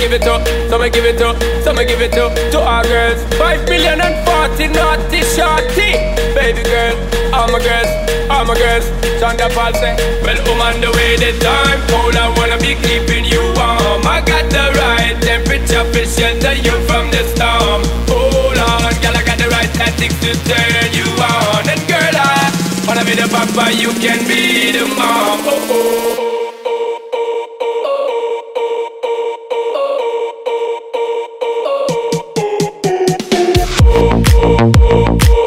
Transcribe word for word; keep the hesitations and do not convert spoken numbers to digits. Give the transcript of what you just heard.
give it up, some give it up, some give it up to our girls. Five million and forty naughty shorty. Baby girl, all my girls, all my girls. Shonda Paul say, well, I'm on the way the time cold. I wanna be keeping you warm. I got the right temperature for shelter you from the storm. Hold on, girl, I got the right tactics to turn you on. And girl, I wanna be the papa, you can be the mom. Oh, oh, oh. Oh, oh, oh.